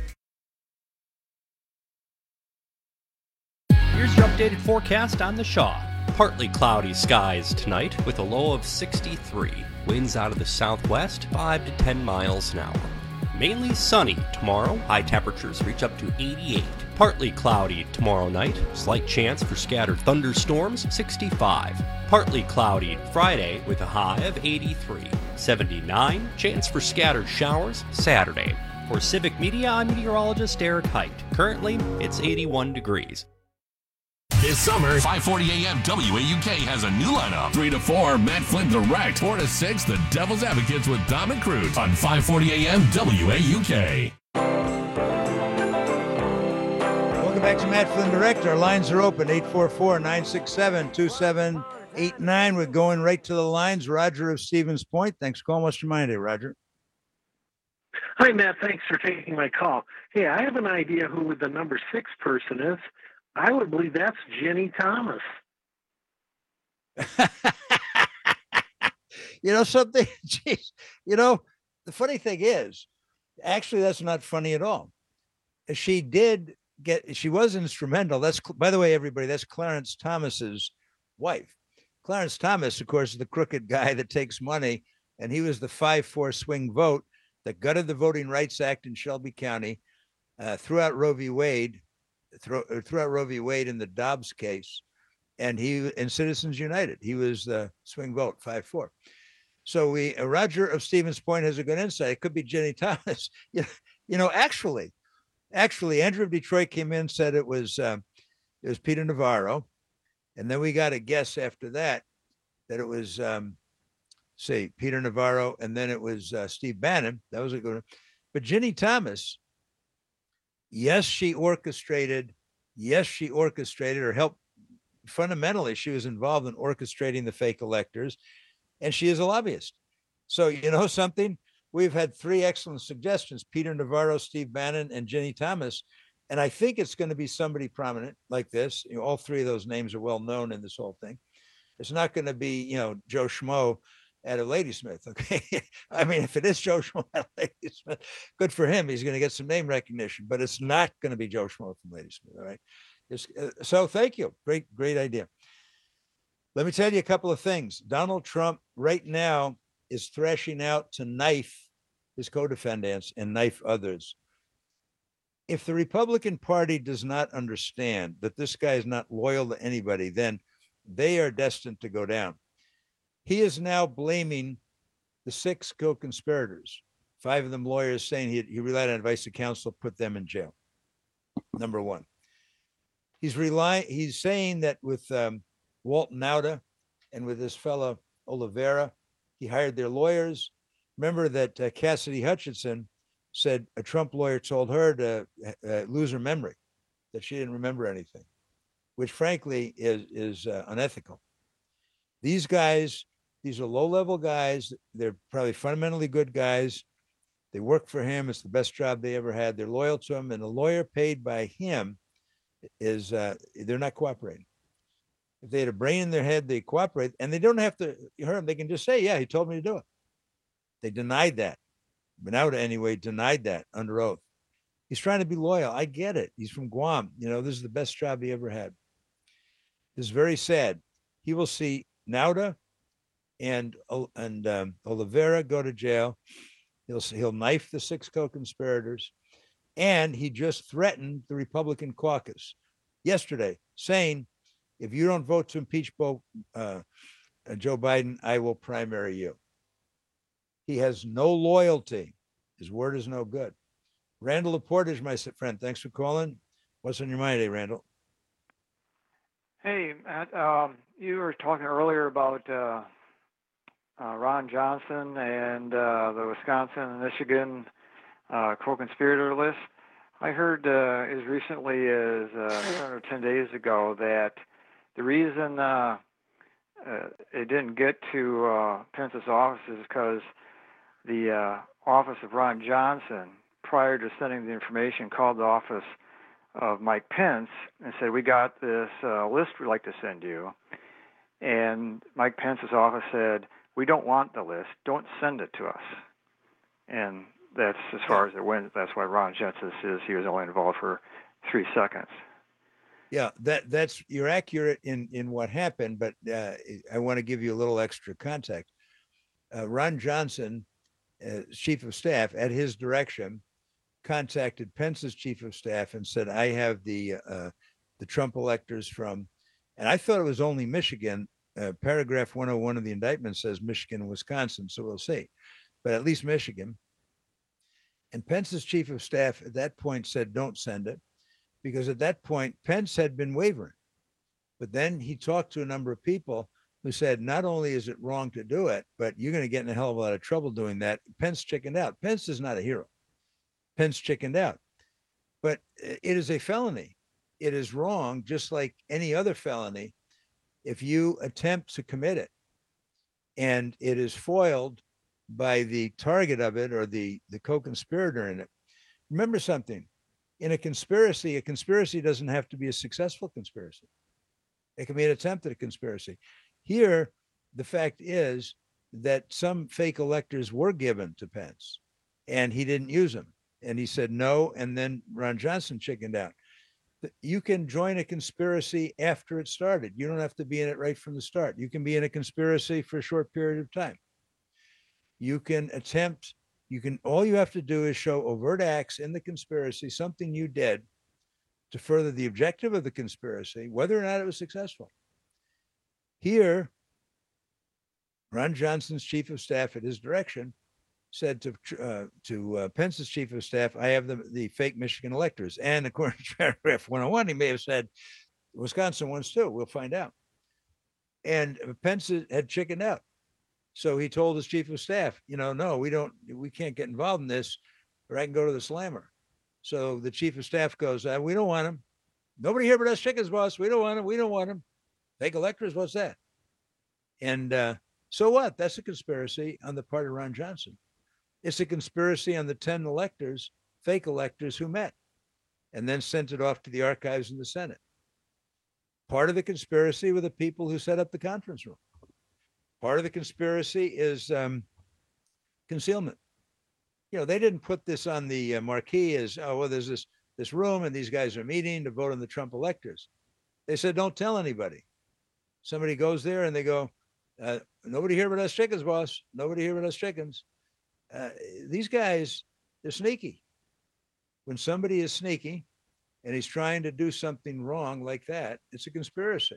Here's your updated forecast on the Shaw. Partly cloudy skies tonight with a low of sixty-three. Winds out of the southwest, five to ten miles an hour. Mainly sunny tomorrow. High temperatures reach up to eighty-eight. Partly cloudy tomorrow night. Slight chance for scattered thunderstorms, sixty-five. Partly cloudy Friday with a high of eighty-three. seventy-nine. Chance for scattered showers Saturday. For Civic Media, I'm meteorologist Eric Height. Currently, it's eighty-one degrees. This summer, five forty A M W A U K has a new lineup. three to four, Matt Flynn Direct. four to six, The Devil's Advocates with Dom and Cruz on five forty A M W A U K. Welcome back to Matt Flynn Direct. Our lines are open, eight four four, nine six seven, two seven eight nine. We're going right to the lines. Roger of Stevens Point. Thanks for calling. What's your mind, Roger? Hi, Matt. Thanks for taking my call. Hey, I have an idea who the number six person is. I would believe that's Jenny Thomas. You know something? Jeez. You know, the funny thing is, actually, that's not funny at all. She did get, she was instrumental. That's, by the way, everybody, that's Clarence Thomas's wife. Clarence Thomas, of course, is the crooked guy that takes money, and he was the five four swing vote that gutted the Voting Rights Act in Shelby County, uh, threw out Roe v. Wade, threw, threw out Roe v. Wade in the Dobbs case, and he in Citizens United, he was the swing vote, five four. So we, uh, Roger of Stevens Point has a good insight. It could be Jenny Thomas. you, you know, actually, actually, Andrew of Detroit came in and said it was um, it was Peter Navarro, and then we got a guess after that that it was um, say Peter Navarro, and then it was uh, Steve Bannon. That was a good one. But Jenny Thomas, yes, she orchestrated. Yes, she orchestrated or helped. Fundamentally, she was involved in orchestrating the fake electors, and she is a lobbyist. So, you know something? We've had three excellent suggestions: Peter Navarro, Steve Bannon, and Jenny Thomas. And I think it's going to be somebody prominent like this. You know, all three of those names are well known in this whole thing. It's not going to be, you know, Joe Schmo at a Ladysmith. Okay. I mean, if it is Joe Schmo at a Ladysmith, good for him. He's going to get some name recognition, but it's not going to be Joe Schmo from Ladysmith. All right. It's, uh, so thank you. Great, great idea. Let me tell you a couple of things. Donald Trump right now is thrashing out to knife his co-defendants and knife others. If the Republican Party does not understand that this guy is not loyal to anybody, then they are destined to go down. He is now blaming the six co-conspirators, five of them lawyers, saying he, he relied on advice of counsel, put them in jail. Number one. He's relying, he's saying that with um, Walt Nauta and with this fellow Oliveira, he hired their lawyers. Remember that uh, Cassidy Hutchinson said a Trump lawyer told her to uh, lose her memory, that she didn't remember anything, which frankly is, is uh, unethical. These guys, these are low-level guys. They're probably fundamentally good guys. They work for him. It's the best job they ever had. They're loyal to him. And a lawyer paid by him is, uh, they're not cooperating. If they had a brain in their head, they cooperate. And they don't have to hurt him. They can just say, yeah, he told me to do it. They denied that. Nauta, anyway, denied that under oath. He's trying to be loyal. I get it. He's from Guam. You know, this is the best job he ever had. This is very sad. He will see Nauta and and um, Oliveira go to jail. He'll he'll knife the six co-conspirators. And he just threatened the Republican caucus yesterday, saying, if you don't vote to impeach Bo, uh, Joe Biden, I will primary you. He has no loyalty. His word is no good. Randall Laportage, my friend, thanks for calling. What's on your mind, eh, Randall? Hey, Matt, um, you were talking earlier about uh, uh, Ron Johnson and uh, the Wisconsin and Michigan uh, co-conspirator list. I heard uh, as recently as uh, seven or ten days ago that the reason uh, uh, it didn't get to uh, Pence's office is because the uh, office of Ron Johnson, prior to sending the information, called the office of Mike Pence and said, we got this uh, list we'd like to send you. And Mike Pence's office said, we don't want the list. Don't send it to us. And that's as far as it went. That's why Ron Johnson says he was only involved for three seconds. Yeah, that that's you're accurate in, in what happened, but uh, I want to give you a little extra context. Uh, Ron Johnson, uh, chief of staff, at his direction, contacted Pence's chief of staff and said, I have the uh, the Trump electors from, and I thought it was only Michigan. Uh, paragraph one oh one of the indictment says Michigan and Wisconsin, so we'll see. But at least Michigan. And Pence's chief of staff at that point said, don't send it, because at that point, Pence had been wavering. But then he talked to a number of people who said, not only is it wrong to do it, but you're going to get in a hell of a lot of trouble doing that. Pence chickened out. Pence is not a hero. Pence chickened out. But it is a felony. It is wrong, just like any other felony, if you attempt to commit it and it is foiled by the target of it or the, the co-conspirator in it. Remember something, in a conspiracy, a conspiracy doesn't have to be a successful conspiracy. It can be an attempt at a conspiracy. Here, the fact is that some fake electors were given to Pence and he didn't use them. And he said no, and then Ron Johnson chickened out. You can join a conspiracy after it started. You don't have to be in it right from the start. You can be in a conspiracy for a short period of time. You can attempt, you can, all you have to do is show overt acts in the conspiracy, something you did to further the objective of the conspiracy, whether or not it was successful. Here, Ron Johnson's chief of staff at his direction said to uh, to uh, Pence's chief of staff, I have the, the fake Michigan electors. And according to paragraph one oh one, he may have said, Wisconsin ones too, we'll find out. And Pence had chickened out. So he told his chief of staff, you know, no, we don't, we can't get involved in this, or I can go to the slammer. So the chief of staff goes, uh, we don't want him. Nobody here but us chickens, boss. We don't want him. We don't want him. Fake electors, what's that? And uh, so what? That's a conspiracy on the part of Ron Johnson. It's a conspiracy on the ten electors, fake electors who met and then sent it off to the archives in the Senate. Part of the conspiracy were the people who set up the conference room. Part of the conspiracy is um, concealment. You know, they didn't put this on the uh, marquee as, oh, well, there's this, this room and these guys are meeting to vote on the Trump electors. They said, don't tell anybody. Somebody goes there and they go, uh, nobody here but us chickens, boss. Nobody here but us chickens. Uh, these guys, they're sneaky. When somebody is sneaky and he's trying to do something wrong like that, it's a conspiracy.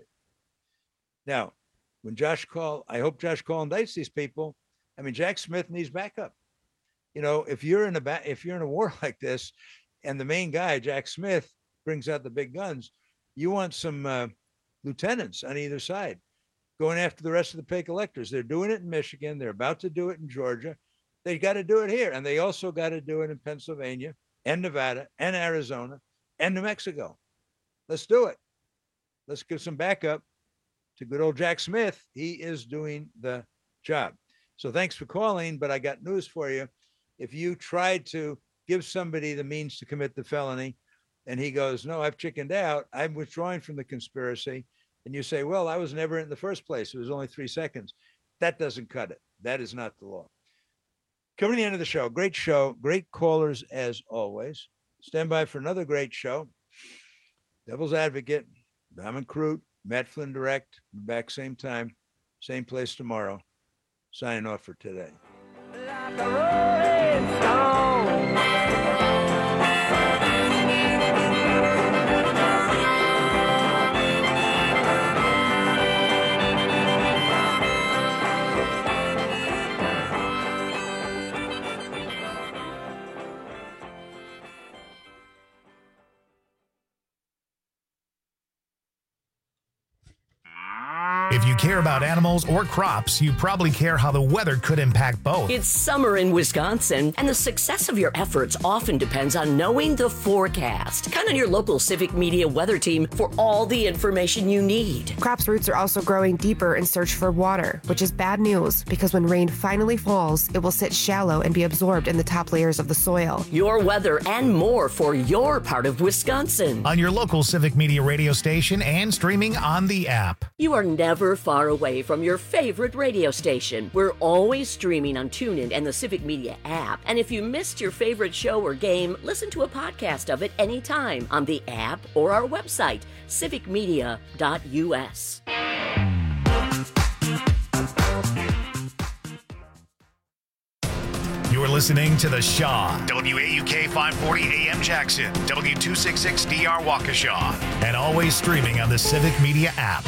Now, when Josh Call, I hope Josh Call indicts these people. I mean, Jack Smith needs backup. You know, if you're in a ba- if you're in a war like this, and the main guy, Jack Smith, brings out the big guns, you want some uh, lieutenants on either side going after the rest of the fake electors. They're doing it in Michigan. They're about to do it in Georgia. They got to do it here, and they also got to do it in Pennsylvania and Nevada and Arizona and New Mexico. Let's do it. Let's give some backup to good old Jack Smith. He is doing the job. So thanks for calling, but I got news for you. If you tried to give somebody the means to commit the felony and he goes, no, I've chickened out, I'm withdrawing from the conspiracy, and you say, well, I was never in the first place, it was only three seconds. That doesn't cut it. That is not the law. Coming to the end of the show, great show, great callers as always. Stand by for another great show. Devil's Advocate, Diamond Crute, Matt Flynn Direct. Back same time, same place tomorrow. Signing off for today. Like a rolling stone. If you care about animals or crops, you probably care how the weather could impact both. It's summer in Wisconsin, and the success of your efforts often depends on knowing the forecast. Count on your local Civic Media weather team for all the information you need. Crops' roots are also growing deeper in search for water, which is bad news because when rain finally falls, it will sit shallow and be absorbed in the top layers of the soil. Your weather and more for your part of Wisconsin. On your local Civic Media radio station and streaming on the app. You are never far away from your favorite radio station. We're always streaming on TuneIn and the Civic Media app. And if you missed your favorite show or game, listen to a podcast of it anytime on the app or our website, civic media dot u s. You're listening to The Shaw, W A U K five forty A M Jackson, W two sixty-six D R Waukesha, and always streaming on the Civic Media app.